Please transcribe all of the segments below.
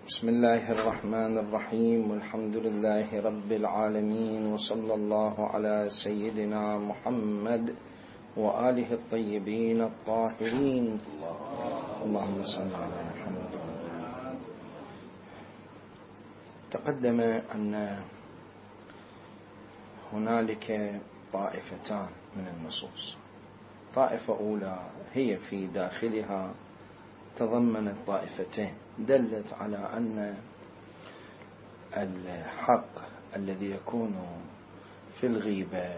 بسم الله الرحمن الرحيم، والحمد لله رب العالمين، وصلى الله على سيدنا محمد وآله الطيبين الطاهرين. اللهم صل على محمد. تقدم أن هنالك طائفتان من النصوص. طائفة أولى هي في داخلها تضمنت طائفتين دلت على أن الحق الذي يكون في الغيبة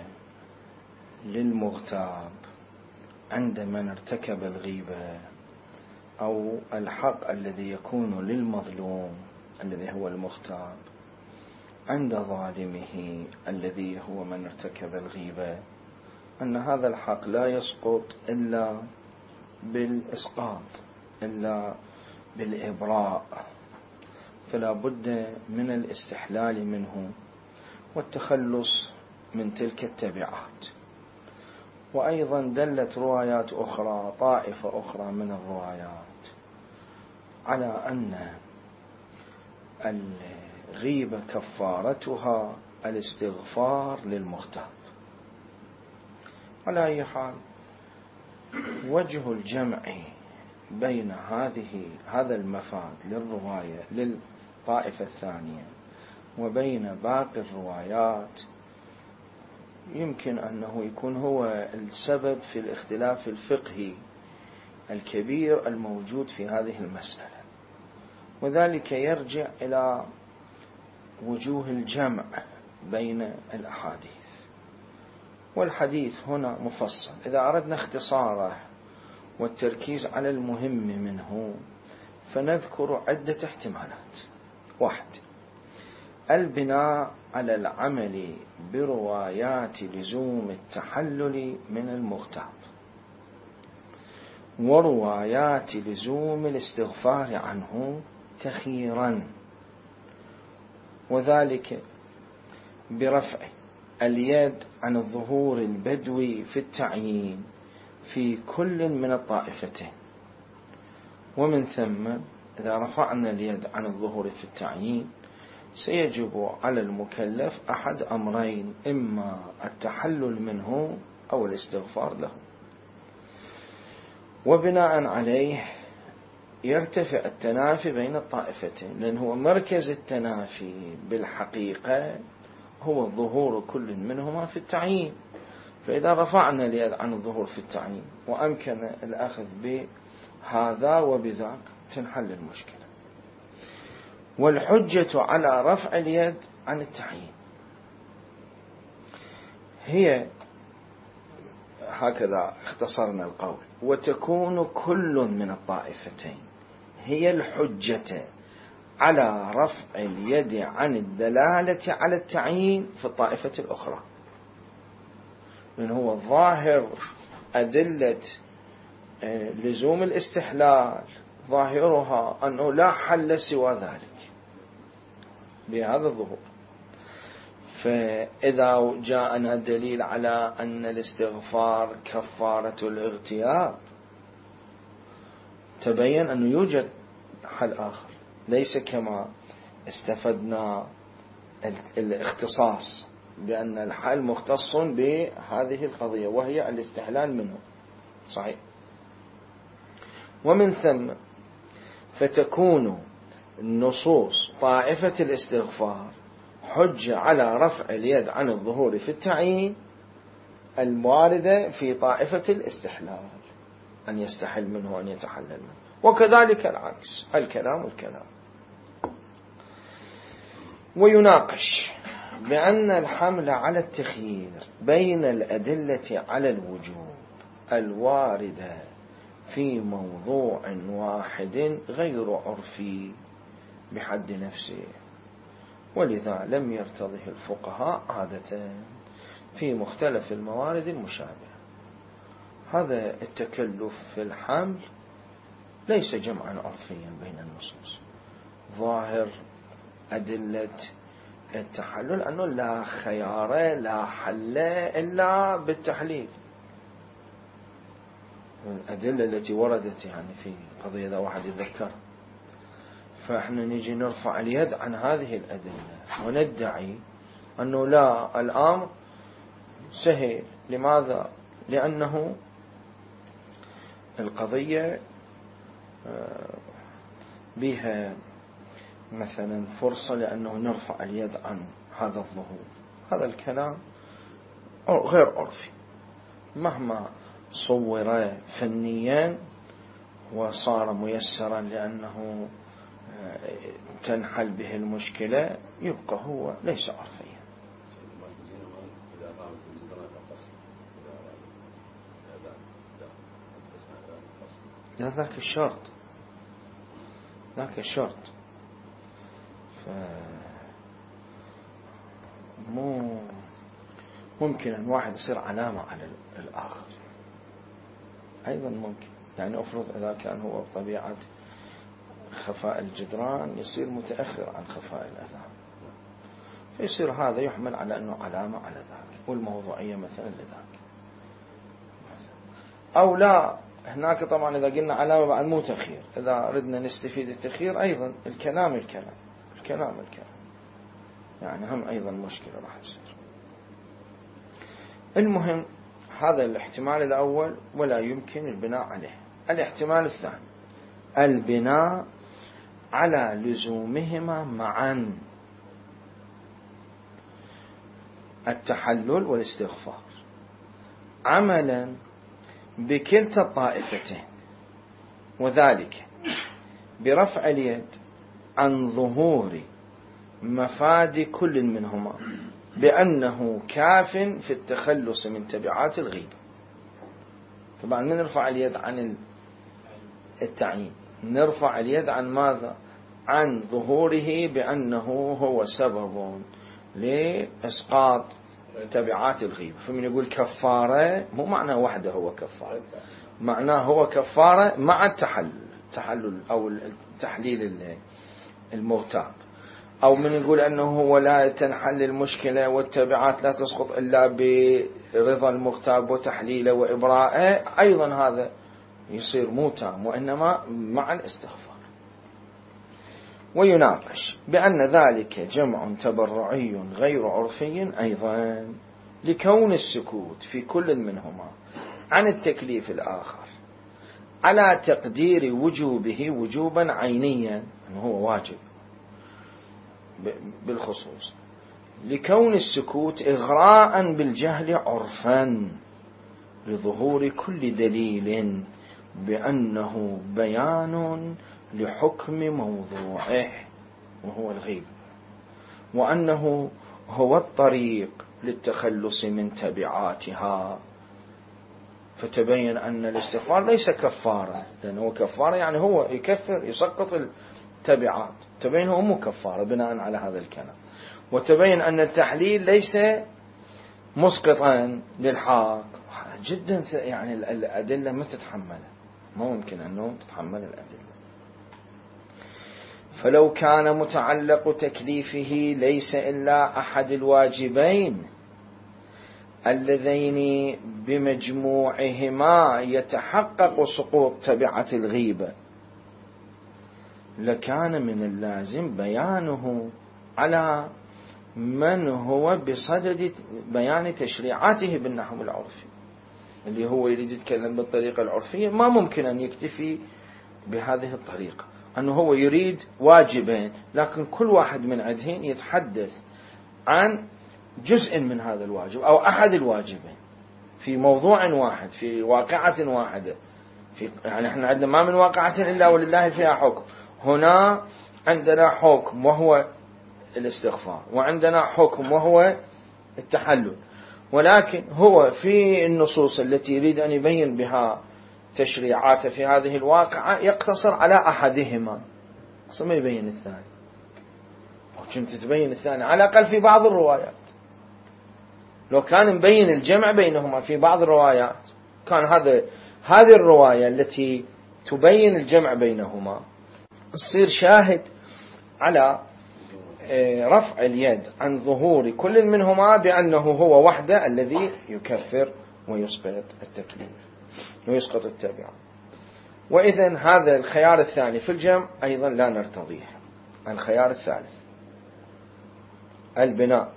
للمغتاب عند من ارتكب الغيبة، أو الحق الذي يكون للمظلوم الذي هو المغتاب عند ظالمه الذي هو من ارتكب الغيبة، أن هذا الحق لا يسقط إلا بالإسقاط، إلا بالإبراء، فلا بد من الاستحلال منه والتخلص من تلك التبعات. وأيضا دلت روايات أخرى، طائفة أخرى من الروايات، على أن الغيبة كفارتها الاستغفار للمغتاب. على أي حال، وجه الجمع بين هذا المفاد للرواية للطائفة الثانية وبين باقي الروايات يمكن أنه يكون هو السبب في الاختلاف الفقهي الكبير الموجود في هذه المسألة، وذلك يرجع إلى وجوه الجمع بين الأحاديث. والحديث هنا مفصل، إذا أردنا اختصاره والتركيز على المهم منه فنذكر عدة احتمالات. 1، البناء على العمل بروايات لزوم التحلل من المغتاب وروايات لزوم الاستغفار عنه تخييرا، وذلك برفع اليد عن الظهور البدوي في التعيين في كل من الطائفتين. ومن ثم إذا رفعنا اليد عن الظهور في التعيين سيجب على المكلف أحد أمرين، إما التحلل منه أو الاستغفار له. وبناء عليه يرتفع التنافي بين الطائفتين، لأن هو مركز التنافي بالحقيقة هو الظهور كل منهما في التعيين. فإذا رفعنا اليد عن الظهور في التعيين وأمكن الأخذ بهذا وبذاك تنحل المشكلة. والحجة على رفع اليد عن التعيين هي هكذا اختصرنا القول، وتكون كل من الطائفتين هي الحجة على رفع اليد عن الدلالة على التعيين في الطائفة الأخرى، من هو الظاهر أدلة لزوم الاستحلال ظاهرها أنه لا حل سوى ذلك بهذا الظهور. فإذا جاءنا دليل على أن الاستغفار كفارة الاغتياب تبين أنه يوجد حل آخر، ليس كما استفدنا الاختصاص بأن الحل مختص بهذه القضية وهي الاستحلال منه. صحيح. ومن ثم فتكون نصوص طائفة الاستغفار حجة على رفع اليد عن الظهور في التعيين الواردة في طائفة الاستحلال، أن يستحل منه وأن يتحلل منه، وكذلك العكس، الكلام والكلام. ويناقش بأن الحمل على التخيير بين الأدلة على الوجوب الواردة في موضوع واحد غير عرفي بحد نفسه، ولذا لم يرتضه الفقهاء عادة في مختلف الموارد المشابهة. هذا التكلف في الحمل ليس جمعا عرفيا بين النصوص، ظاهر أدلة التحلل أنه لا خيار لا حل إلا بالتحليل. الأدلة التي وردت يعني في قضية إذا واحد يذكر فإحنا نجي نرفع اليد عن هذه الأدلة وندعي أنه لا، الأمر سهل. لماذا؟ لأنه القضية بها مثلا فرصة لأنه نرفع اليد عن هذا الظهور. هذا الكلام غير عرفي، مهما صور فنيا وصار ميسرا لأنه تنحل به المشكلة، يبقى هو ليس عرفيا. لا، ذاك الشرط، ذاك الشرط. مو ممكن أن واحد يصير علامة على الآخر، أيضا ممكن. يعني أفرض إذا كان هو بطبيعة خفاء الجدران يصير متأخر عن خفاء الأذان، فيصير هذا يحمل على أنه علامة على ذاك، والموضوعية مثلا لذاك. أو لا، هناك طبعا إذا قلنا علامة بعد مو تخير، إذا ردنا نستفيد التخير أيضا الكلام يعني هم أيضا مشكلة راح تصير. المهم هذا الاحتمال الأول ولا يمكن البناء عليه. الاحتمال الثاني البناء على لزومهما معا، التحلل والاستغفار، عملا بكلتا الطائفتين، وذلك برفع اليد عن ظهور مفاد كل منهما بأنه كاف في التخلص من تبعات الغيبة. طبعا من نرفع اليد عن التعيين، نرفع اليد عن ماذا؟ عن ظهوره بأنه هو سبب لإسقاط تبعات الغيبة. فمن يقول كفارة مو معناه وحده هو كفارة، معناه هو كفارة مع التحلل أو التحليل المغتاب. أو من يقول أنه هو لا تنحل المشكلة والتبعات لا تسقط إلا برضا المغتاب وتحليله وإبراءه، أيضا هذا يصير مو تام، وإنما مع الاستغفار. ويناقش بأن ذلك جمع تبرعي غير عرفي أيضا، لكون السكوت في كل منهما عن التكليف الآخر على تقدير وجوبه وجوبا عينيا، أنه هو واجب بالخصوص، لكون السكوت إغراء بالجهل عرفا لظهور كل دليل بأنه بيان لحكم موضوعه وهو الغيب، وأنه هو الطريق للتخلص من تبعاتها. فتبين أن الاستغفار ليس كفارة، لأنه كفارة يعني هو يكفر يسقط التبعات، تبين هو مو كفارة بناء على هذا الكلام. وتبين أن التحليل ليس مسقطا للحق جدا، يعني الأدلة ما تتحمله، ما ممكن أنه تتحمل الأدلة. فلو كان متعلق تكليفه ليس إلا أحد الواجبين اللذين بمجموعهما يتحقق سقوط تبعة الغيبة، لكان من اللازم بيانه على من هو بصدد بيان تشريعاته بالنحو العرفي، اللي هو يريد يتكلم بالطريقة العرفية. ما ممكن أن يكتفي بهذه الطريقة، أنه هو يريد واجبين، لكن كل واحد من عندهن يتحدث عن جزء من هذا الواجب أو أحد الواجبين في موضوع واحد في واقعة واحدة. يعني احنا عندنا ما من واقعة إلا ولله فيها حكم. هنا عندنا حكم وهو الاستغفار، وعندنا حكم وهو التحلل، ولكن هو في النصوص التي يريد أن يبين بها تشريعاته في هذه الواقعة يقتصر على أحدهما، أصلا ما يبين الثاني. وكنت تبين الثاني على الأقل في بعض الروايات. لو كان مبين الجمع بينهما في بعض الروايات، كان هذه الرواية التي تبين الجمع بينهما تصير شاهد على رفع اليد عن ظهور كل منهما بأنه هو وحده الذي يكفر ويسقط التكليف ويسقط التبع. وإذن هذا الخيار الثاني في الجمع أيضا لا نرتضيه. الخيار الثالث البناء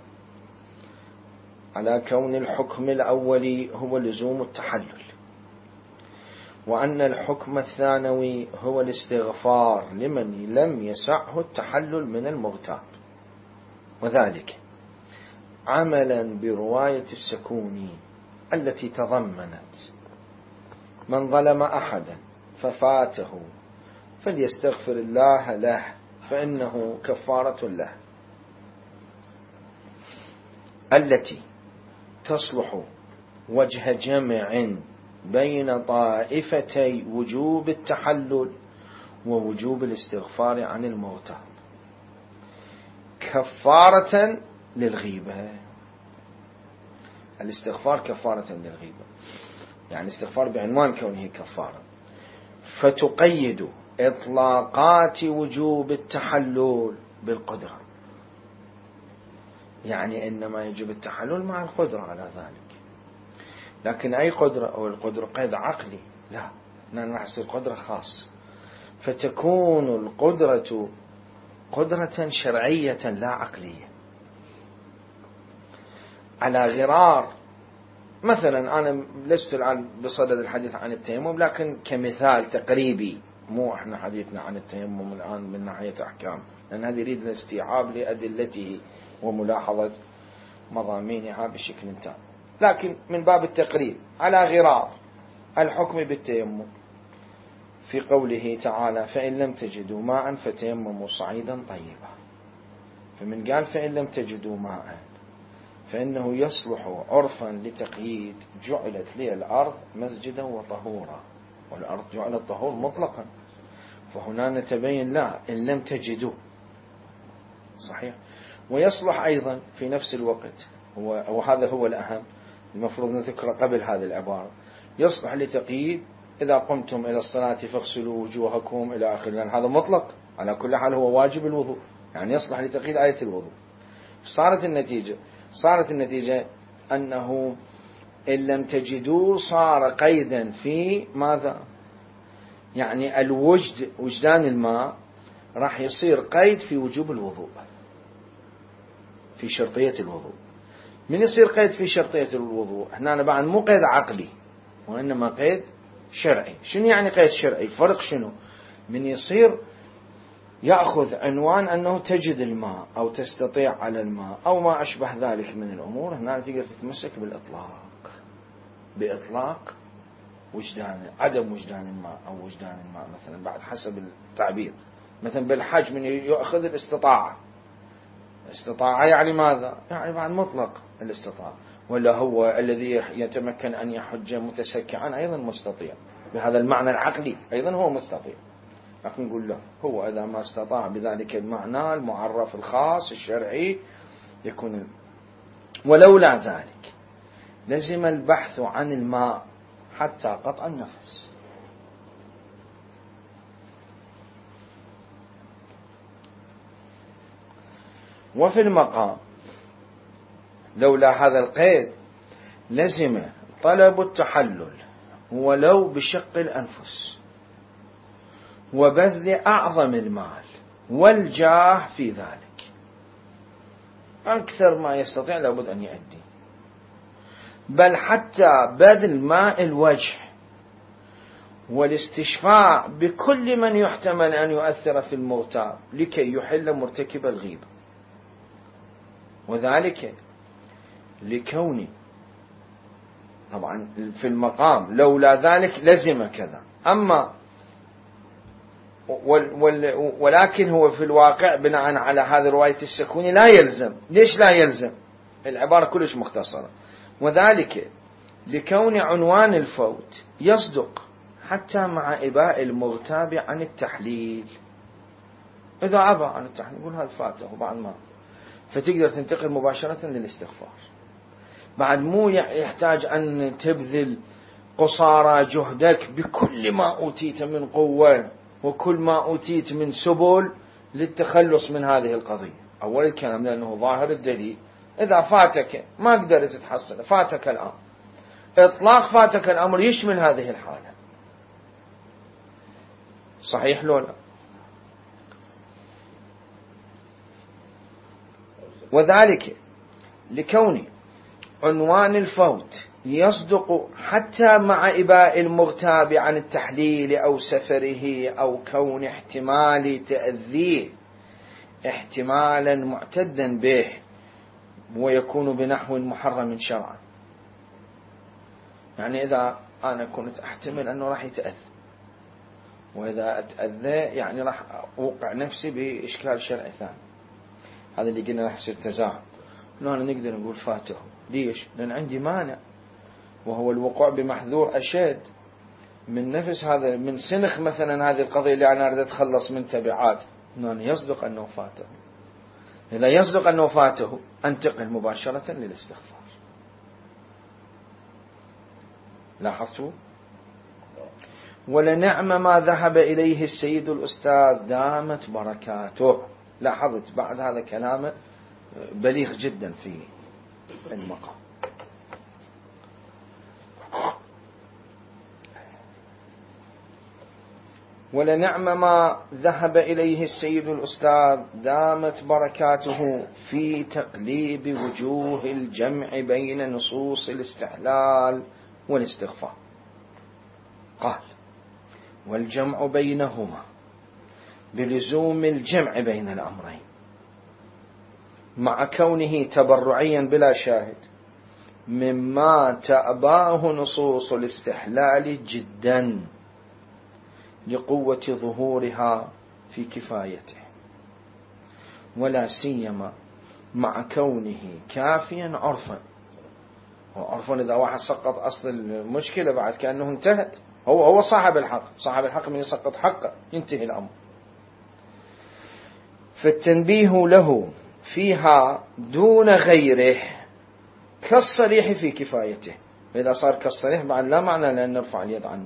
على كون الحكم الأولي هو لزوم التحلل، وأن الحكم الثانوي هو الاستغفار لمن لم يسعه التحلل من المغتاب، وذلك عملا برواية السكوني التي تضمنت من ظلم أحدا ففاته فليستغفر الله له فإنه كفارة له، التي تصلح وجه جمع بين طائفتي وجوب التحلل ووجوب الاستغفار عن المغتاب كفارة للغيبة. الاستغفار كفارة للغيبة، يعني استغفار بعنوان كونه كفارة، فتقيد إطلاقات وجوب التحلل بالقدرة، يعني إنما يجب التحلل مع القدرة على ذلك. لكن أي قدرة؟ أو القدرة قيد عقلي؟ لا، نحس القدرة خاص، فتكون القدرة قدرة شرعية لا عقلية على غرار. مثلا أنا لست الآن بصدد الحديث عن التيمم، لكن كمثال تقريبي، مو احنا حديثنا عن التيمم الآن من ناحية أحكام، لأن هذا يريد الاستيعاب لأدلته وملاحظة مضامينها بشكل تام، لكن من باب التقريب على غرار الحكم بالتيمم في قوله تعالى فإن لم تجدوا ماء فتيمموا صعيدا طيبا. فمن قال فإن لم تجدوا ماء فإنه يصلح عرفا لتقييد جعلت لي الأرض مسجدا وطهورا، والأرض جعلت طهور مطلقا، فهنا نتبين لا إن لم تجدوا صحيح. ويصلح أيضا في نفس الوقت، وهذا هو الأهم المفروض نذكره قبل هذه العبارة، يصلح لتقييد إذا قمتم إلى الصلاة فاغسلوا وجوهكم إلى آخر، لأن هذا مطلق على كل حال هو واجب الوضوء، يعني يصلح لتقييد آية الوضوء. صارت النتيجة أنه إن لم تجدوا صار قيدا في ماذا؟ يعني وجدان الماء راح يصير قيد في وجوب الوضوء، في شرطية الوضوء. من يصير قيد في شرطية الوضوء؟ هنا بعد مو قيد عقلي وإنما قيد شرعي. شنو يعني قيد شرعي؟ فرق شنو؟ من يصير يأخذ عنوان أنه تجد الماء أو تستطيع على الماء أو ما أشبه ذلك من الأمور، هنا تقدر تتمسك بإطلاق وجدان، عدم وجدان الماء أو وجدان الماء مثلا بعد حسب التعبير. مثلا بالحج من يأخذ الاستطاعة يعني ماذا؟ يعني بعد مطلق الاستطاعة. ولا هو الذي يتمكن أن يحج متسكعا أيضا مستطيع، بهذا المعنى العقلي أيضا هو مستطيع، لكن نقول له هو إذا ما استطاع بذلك المعنى المعرف الخاص الشرعي يكون. ولولا ذلك لزم البحث عن الماء حتى قطع النفس. وفي المقام لولا هذا القيد لزم طلب التحلل ولو بشق الأنفس وبذل أعظم المال والجاه في ذلك، أكثر ما يستطيع لابد أن يؤدي، بل حتى بذل ماء الوجه والاستشفاع بكل من يحتمل أن يؤثر في المغتاب لكي يحل مرتكب الغيبة، وذلك لكون طبعا في المقام لولا ذلك لزم كذا. أما ولكن هو في الواقع بناء على هذه رواية السكوني لا يلزم. ليش لا يلزم؟ العبارة كلش مختصرة، وذلك لكون عنوان الفوت يصدق حتى مع إباء المغتاب عن التحليل. إذا أبى عن التحليل يقول هذا فاته بعد ما، فتقدر تنتقل مباشرة للاستغفار، بعد مو يحتاج أن تبذل قصارى جهدك بكل ما أوتيت من قوة وكل ما أوتيت من سبل للتخلص من هذه القضية. أول الكلام لأنه ظاهر الدليل إذا فاتك ما قدرت تتحصل، فاتك الآن، إطلاق فاتك الأمر يشمل هذه الحالة، صحيح لولا؟ وذلك لكون عنوان الفوت يصدق حتى مع إباء المغتاب عن التحليل أو سفره أو كون احتمال تأذيه احتمالا معتدا به ويكون بنحو محرم شرعا. يعني إذا أنا كنت أحتمل أنه راح يتأذى، وإذا أتأذى يعني راح أوقع نفسي بإشكال شرعي ثاني، هذا اللي قلنا راح يصير تزاحم. هنا نقدر نقول فاته. ليش؟ لأن عندي مانع، وهو الوقوع بمحذور أشد من نفس هذا، من سنخ مثلا هذه القضية اللي أنا أريد أتخلص من تبعات. هنا يصدق أنه فاته. إذا يصدق أنه فاته أنتقل مباشرة للاستغفار. لاحظتوا؟ ولنعم ما ذهب إليه السيد الأستاذ دامت بركاته. لاحظت بعد هذا كلامه بليغ جدا في المقام. ولنعم ما ذهب إليه السيد الأستاذ دامت بركاته في تقليب وجوه الجمع بين نصوص الاستحلال والاستغفار. قال: والجمع بينهما بلزوم الجمع بين الأمرين مع كونه تبرعيا بلا شاهد مما تأباه نصوص الاستحلال جدا لقوة ظهورها في كفايته، ولا سيما مع كونه كافيا عرفا. وعرفا إذا واحد سقط أصل المشكلة بعد كأنه انتهت، هو صاحب الحق. صاحب الحق من يسقط حقه ينتهي الأمر. فالتنبيه له فيها دون غيره كالصريح في كفايته. فإذا صار كالصريح بعد لا معنى لأن نرفع اليد عنه.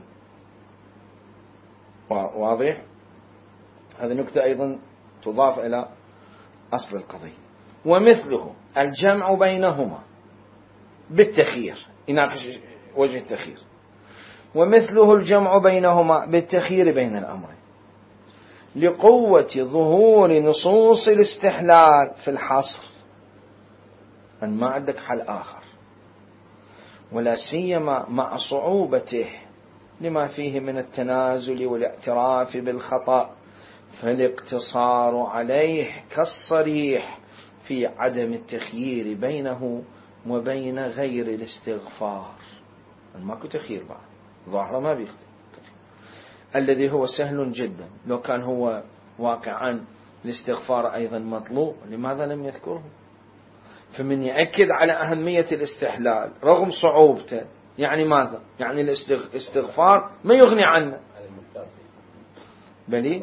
واضح؟ هذه نكتة أيضا تضاف إلى أصل القضية. ومثله الجمع بينهما بالتخيير، يناقش وجه التخيير. ومثله الجمع بينهما بالتخيير بين الأمرين لقوة ظهور نصوص الاستحلال في الحصر، أن ما عندك حل آخر، ولا سيما مع صعوبته لما فيه من التنازل والاعتراف بالخطأ، فالاقتصار عليه كالصريح في عدم التخيير بينه وبين غير الاستغفار. ماكو تخيير بعد، ظاهره ما بيختلف، الذي هو سهل جدا. لو كان هو واقعا الاستغفار أيضا مطلوب، لماذا لم يذكره؟ فمن يأكد على أهمية الاستحلال رغم صعوبته، يعني ماذا؟ يعني الاستغفار ما يغني عنه. بلي؟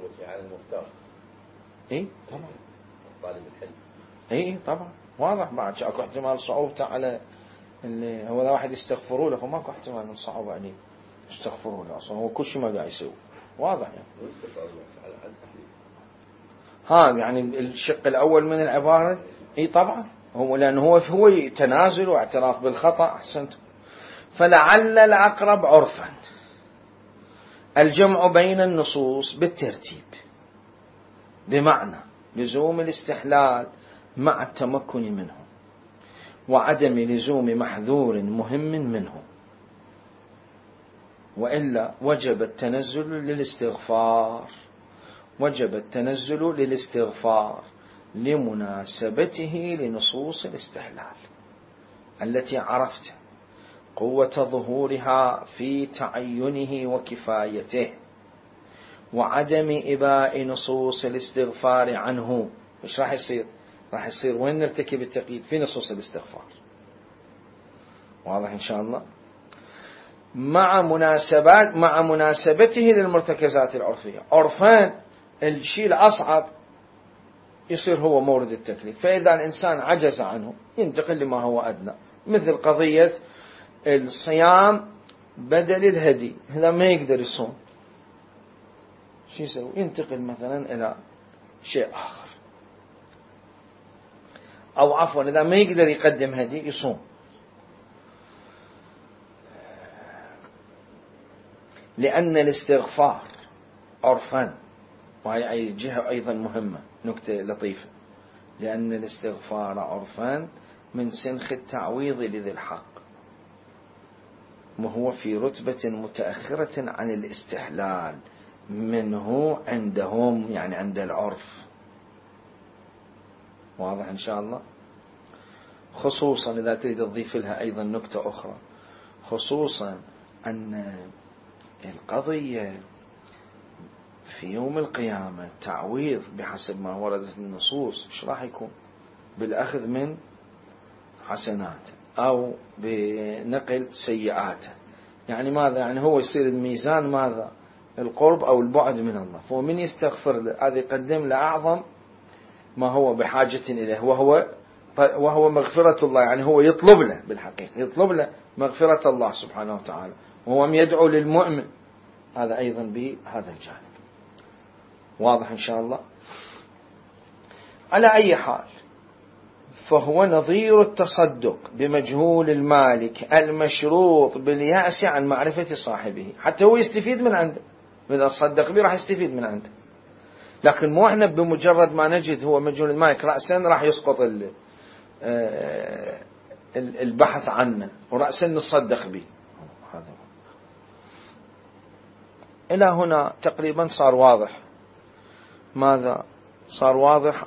اي طبعا. طالب الحلم. اي طبعا واضح. بعد اكو احتمال صعوبته على اللي هو ذا واحد يستغفروا له، فماكو احتمال من صعب عليه يستغفروا له، اصلا هو كل شيء ما قاعد يسوي. واضح يعني. يعني الشق الاول من العباره اي طبعا هو، لانه هو تنازل واعتراف بالخطأ. احسنت. فلعل الأقرب عرفا الجمع بين النصوص بالترتيب، بمعنى لزوم الاستحلال مع التمكن منه وعدم لزوم محذور مهم منه، وإلا وجب التنزل للاستغفار لمناسبته لنصوص الاستحلال التي عرفت قوة ظهورها في تعينه وكفايته، وعدم إباء نصوص الاستغفار عنه. مش راح يصير؟ راح يصير وين نرتكب التقييد؟ في نصوص الاستغفار. واضح إن شاء الله. مع مناسبته للمرتكزات العرفية. عرفان الشيء الأصعب يصير هو مورد التكليف، فإذا الإنسان عجز عنه ينتقل لما هو أدنى، مثل قضية الصيام بدل الهدي. هذا ما يقدر يصوم، شو يسوي؟ ينتقل مثلا إلى شيء آخر. أو عفوا إذا ما يقدر يقدم هدي يصوم. لأن الاستغفار عرفان، وهي أي جهة أيضا مهمة، نكتة لطيفة، لأن الاستغفار عرفا من سنخ التعويض لذي الحق، وهو في رتبة متأخرة عن الاستحلال منه عندهم، يعني عند العرف. واضح إن شاء الله؟ خصوصا إذا تريد تضيف لها أيضا نكتة أخرى، خصوصا أن القضية في يوم القيامة تعويض بحسب ما وردت النصوص إيش راح يكون؟ بالأخذ من حسنات أو بنقل سيئات. يعني ماذا؟ يعني هو يصير الميزان ماذا؟ القرب أو البعد من الله. فهو من يستغفر له هذا يقدم له أعظم ما هو بحاجة إليه، وهو مغفرة الله. يعني هو يطلب له بالحقيقة، يطلب له مغفرة الله سبحانه وتعالى، وهو يدعو للمؤمن. هذا أيضا بهذا الجانب. واضح إن شاء الله؟ على أي حال، فهو نظير التصدق بمجهول المالك المشروط باليأس عن معرفة صاحبه. حتى هو يستفيد من عنده، من الصدق به راح يستفيد من عنده، لكن مو احنا بمجرد ما نجد هو مجهول المالك رأسا راح يسقط البحث عنه ورأسا نصدق به. هذا إلى هنا تقريبا صار واضح. ماذا صار واضح؟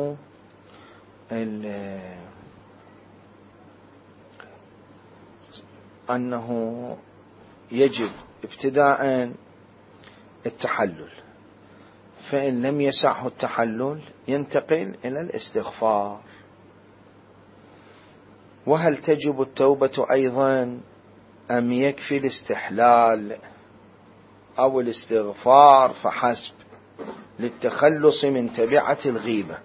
أنه يجب ابتداء التحلل، فإن لم يسعه التحلل ينتقل إلى الاستغفار. وهل تجب التوبة أيضا أم يكفي الاستحلال أو الاستغفار فحسب للتخلص من تبعة الغيبة؟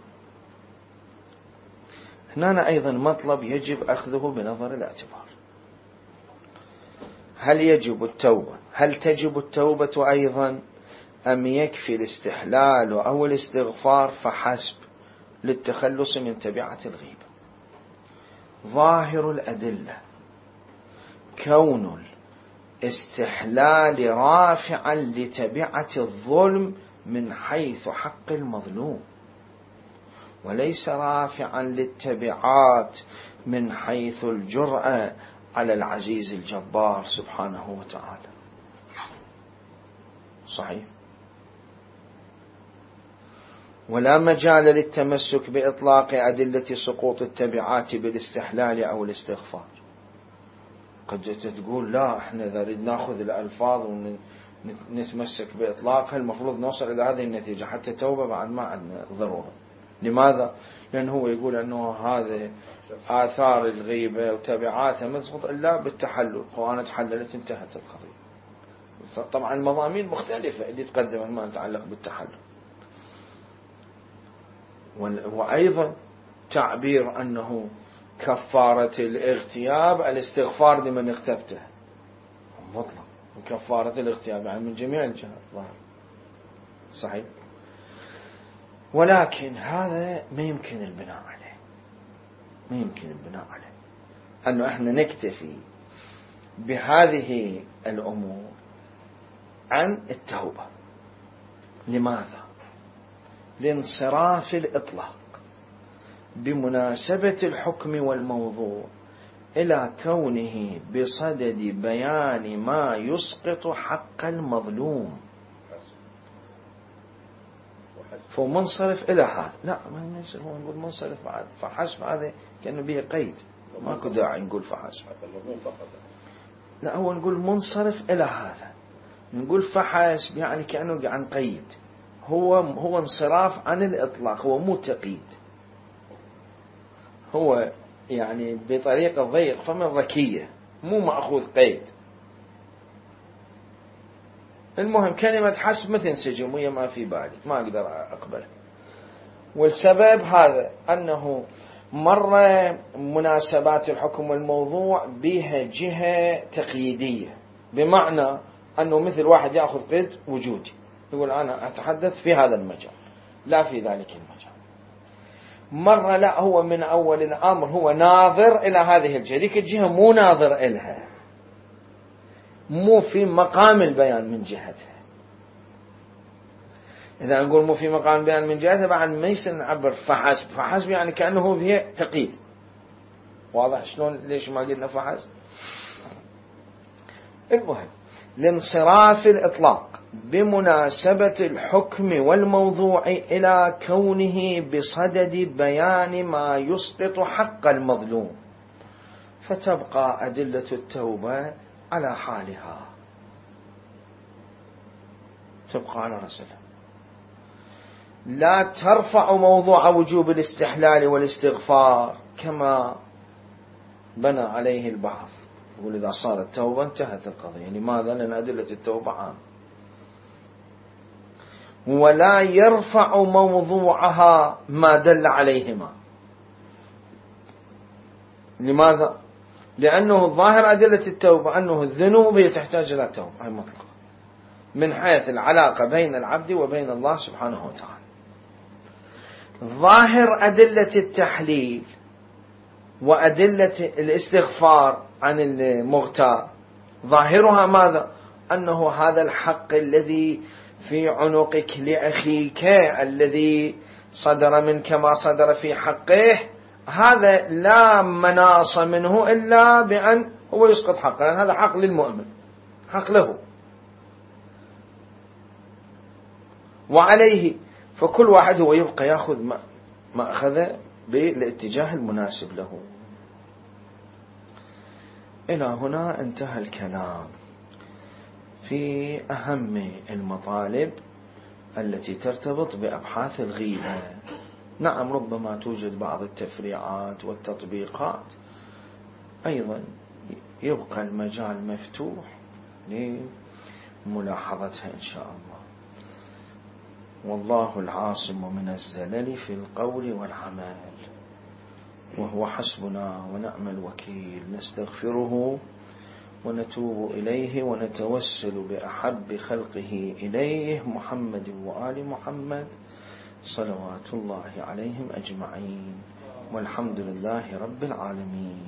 هنا أيضا مطلب يجب أخذه بنظر الاعتبار. هل يجب التوبة؟ هل تجب التوبة أيضا أم يكفي الاستحلال أو الاستغفار فحسب للتخلص من تبعة الغيبة؟ ظاهر الأدلة كون الاستحلال رافعا لتبعة الظلم من حيث حق المظلوم، وليس رافعا للتبعات من حيث الجرأة على العزيز الجبار سبحانه وتعالى. صحيح. ولا مجال للتمسك بإطلاق أدلة سقوط التبعات بالاستحلال أو الاستغفار. قد تقول لا احنا إذا نريد ناخذ الألفاظ ونتمسك بإطلاقها المفروض نوصل إلى هذه النتيجة، حتى توبة بعد ما عندنا ضرورة. لماذا؟ لأنه هو يقول أنه هذا آثار الغيبة وتبعاتها ما تسقط إلا بالتحلل، وأنا تحللت انتهت القضية. طبعا المضامين مختلفة اللي تقدم ما يتعلق بالتحلل. وأيضا تعبير أنه كفارة الاغتياب الاستغفار لمن اغتبته مطلق، وكفارة الاغتياب يعني من جميع الجهات ظاهر. صحيح. ولكن هذا ما يمكن البناء عليه، ما يمكن البناء عليه أنه احنا نكتفي بهذه الأمور عن التوبة. لماذا؟ لانصراف الإطلاق بمناسبة الحكم والموضوع إلى كونه بصدد بيان ما يسقط حق المظلوم، فمنصرف إلى هذا. لا ما يصير هو نقول منصرف بعد فحسب، هذا كأنه به قيد، ماكو داعي نقول فحسب. لا هو نقول منصرف إلى هذا، نقول فحسب يعني كأنه عن قيد، هو انصراف عن الإطلاق، هو مو تقييد، هو يعني بطريقة ضيق فمن ركية، مو مأخوذ قيد. المهم كلمة حسب ما تنسجم وهي ما في بالي، ما أقدر أقبلها. والسبب هذا أنه مرة مناسبات الحكم والموضوع بها جهة تقييدية، بمعنى أنه مثل واحد يأخذ قيد وجودي يقول أنا أتحدث في هذا المجال لا في ذلك المجال. مرة لا، هو من أول الأمر هو ناظر إلى هذه الجهة، ذيك الجهة مو ناظر إلها، مو في مقام البيان من جهتها. إذا نقول مو في مقام بيان من جهته بعد ما يصير نعبر فحسب. فحسب يعني كأنه فيه تقييد. واضح شلون؟ ليش ما قلنا فحسب؟ المهم لانصراف الإطلاق بمناسبة الحكم والموضوع إلى كونه بصدد بيان ما يسقط حق المظلوم، فتبقى أدلة التوبة على حالها، تبقى على رسلها، لا ترفع موضوع وجوب الاستحلال والاستغفار كما بنى عليه البعض. يقول إذا صارت توبة انتهت القضية. لماذا؟ لأن أدلة التوبة عام. ولا يرفع موضوعها ما دل عليهما. لماذا؟ لأنه ظاهر أدلة التوبة أنه الذنوب هي تحتاج إلى توبة، هي مطلقة، من حيث العلاقة بين العبد وبين الله سبحانه وتعالى. ظاهر أدلة التحليل وأدلة الاستغفار عن المغتاب ظاهرها ماذا؟ أنه هذا الحق الذي في عنقك لأخيك الذي صدر منك ما صدر في حقه، هذا لا مناص منه إلا بأن هو يسقط حقه، لأن هذا حق للمؤمن، حق له وعليه، فكل واحد هو يبقى يأخذ ما أخذ بالاتجاه المناسب له. إلى هنا انتهى الكلام في أهم المطالب التي ترتبط بأبحاث الغيبة. نعم ربما توجد بعض التفريعات والتطبيقات، أيضا يبقى المجال مفتوح لملاحظتها إن شاء الله. والله العاصم من الزلل في القول والعمل، وهو حسبنا ونعم الوكيل. نستغفره ونتوب إليه ونتوسل بأحب خلقه إليه محمد وآل محمد صلوات الله عليهم أجمعين، والحمد لله رب العالمين.